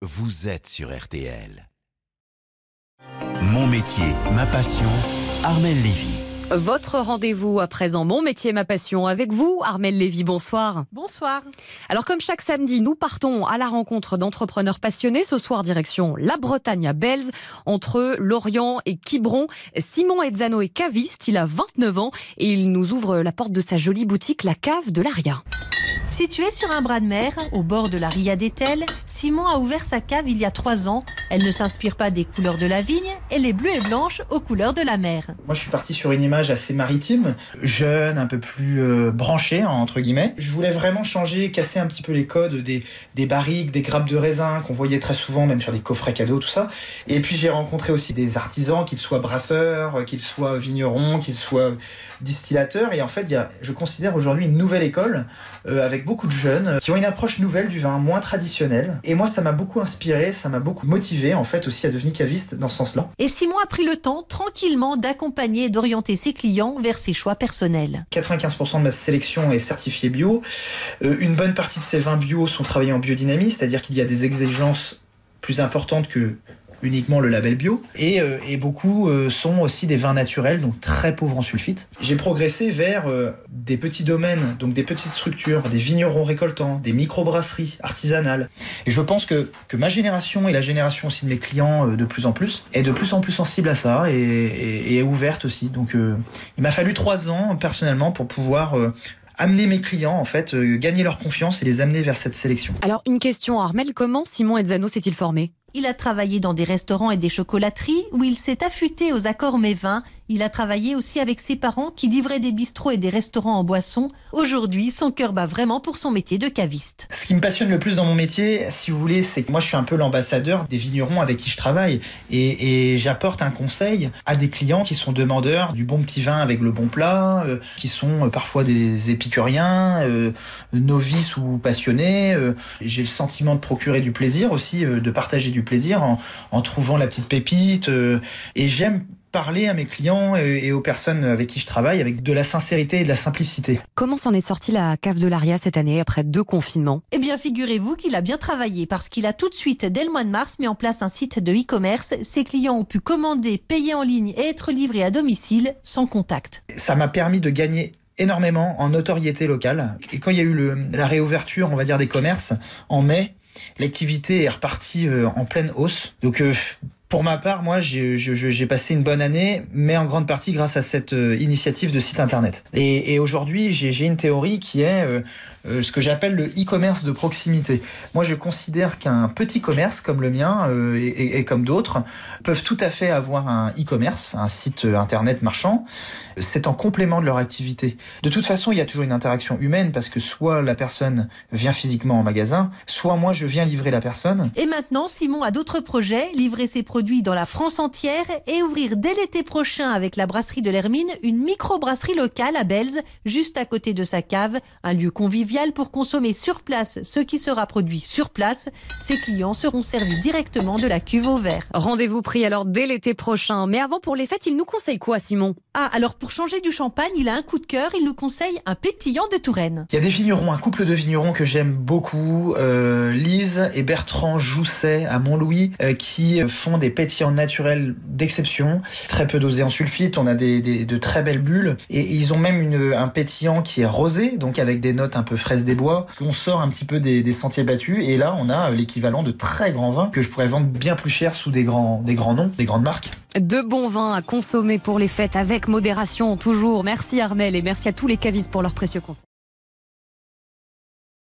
vous êtes sur RTL. Mon métier, ma passion, Armelle Lévy. Votre rendez-vous à présent, Mon métier, ma passion, avec vous, Armelle Lévy, bonsoir. Bonsoir. Alors comme chaque samedi, nous partons à la rencontre d'entrepreneurs passionnés. Ce soir, direction la Bretagne à Belz, entre Lorient et Quiberon. Simon Ezzano est caviste, il a 29 ans et il nous ouvre la porte de sa jolie boutique, la Cave de l'Aria. Située sur un bras de mer, au bord de la Ria d'Etel, Simon a ouvert sa cave il y a 3 ans. Elle ne s'inspire pas des couleurs de la vigne, elle est bleue et blanche aux couleurs de la mer. Moi, je suis parti sur une image assez maritime, jeune, un peu plus branchée, entre guillemets. Je voulais vraiment changer, casser un petit peu les codes des barriques, des grappes de raisin qu'on voyait très souvent, même sur des coffrets cadeaux, tout ça. Et puis, j'ai rencontré aussi des artisans, qu'ils soient brasseurs, qu'ils soient vignerons, qu'ils soient distillateurs. Et en fait, je considère aujourd'hui une nouvelle école avec beaucoup de jeunes qui ont une approche nouvelle du vin, moins traditionnelle. Et moi, ça m'a beaucoup inspiré, ça m'a beaucoup motivé, en fait, aussi à devenir caviste dans ce sens-là. Et Simon a pris le temps, tranquillement, d'accompagner et d'orienter ses clients vers ses choix personnels. 95% de ma sélection est certifiée bio. Une bonne partie de ces vins bio sont travaillés en biodynamie, c'est-à-dire qu'il y a des exigences plus importantes que uniquement le label bio, et beaucoup sont aussi des vins naturels, donc très pauvres en sulfite. J'ai progressé vers des petits domaines, donc des petites structures, des vignerons récoltants, des microbrasseries artisanales. Et je pense que ma génération et la génération aussi de mes clients de plus en plus est de plus en plus sensible à ça et est ouverte aussi. Donc il m'a fallu 3 ans personnellement pour pouvoir amener mes clients, en fait, gagner leur confiance et les amener vers cette sélection. Alors une question, Armelle, comment Simon Ezzano s'est-il formé ? Il a travaillé dans des restaurants et des chocolateries où il s'est affûté aux accords mets-vins. Il a travaillé aussi avec ses parents qui livraient des bistrots et des restaurants en boisson. Aujourd'hui, son cœur bat vraiment pour son métier de caviste. Ce qui me passionne le plus dans mon métier, si vous voulez, c'est que moi je suis un peu l'ambassadeur des vignerons avec qui je travaille. Et j'apporte un conseil à des clients qui sont demandeurs du bon petit vin avec le bon plat, qui sont parfois des épicuriens, novices ou passionnés. J'ai le sentiment de procurer du plaisir aussi, de partager du plaisir en trouvant la petite pépite. Et j'aime parler à mes clients et aux personnes avec qui je travaille avec de la sincérité et de la simplicité. Comment s'en est sortie la Cave de l'Aria cette année après 2 confinements ? Eh bien, figurez-vous qu'il a bien travaillé parce qu'il a tout de suite, dès le mois de mars, mis en place un site de e-commerce. Ses clients ont pu commander, payer en ligne et être livrés à domicile sans contact. Ça m'a permis de gagner énormément en notoriété locale. Et quand il y a eu la réouverture, on va dire, des commerces en mai, l'activité est repartie en pleine hausse. Donc pour ma part, moi, j'ai passé une bonne année, mais en grande partie grâce à cette initiative de site internet. Et aujourd'hui, j'ai une théorie qui est ce que j'appelle le e-commerce de proximité. Moi, je considère qu'un petit commerce comme le mien et comme d'autres peuvent tout à fait avoir un e-commerce, un site internet marchand. C'est en complément de leur activité. De toute façon, il y a toujours une interaction humaine parce que soit la personne vient physiquement en magasin, soit moi, je viens livrer la personne. Et maintenant, Simon a d'autres projets, livrer ses produits dans la France entière et ouvrir dès l'été prochain avec la brasserie de l'Hermine une microbrasserie locale à Belz, juste à côté de sa cave, un lieu convivial pour consommer sur place ce qui sera produit sur place. Ses clients seront servis directement de la cuve au verre. Rendez-vous pris alors dès l'été prochain. Mais avant, pour les fêtes, il nous conseille quoi, Simon ? Ah, alors pour changer du champagne, il a un coup de cœur, il nous conseille un pétillant de Touraine. Il y a des vignerons, un couple de vignerons que j'aime beaucoup, Lise et Bertrand Jousset à Montlouis, qui font des pétillants naturels d'exception, très peu dosés en sulfite, on a de très belles bulles, et ils ont même un pétillant qui est rosé, donc avec des notes un peu fraises des bois, on sort un petit peu des sentiers battus, et là on a l'équivalent de très grands vins que je pourrais vendre bien plus cher sous des grands noms, des grandes marques. De bons vins à consommer pour les fêtes avec modération toujours. Merci Armelle et merci à tous les cavistes pour leurs précieux conseils.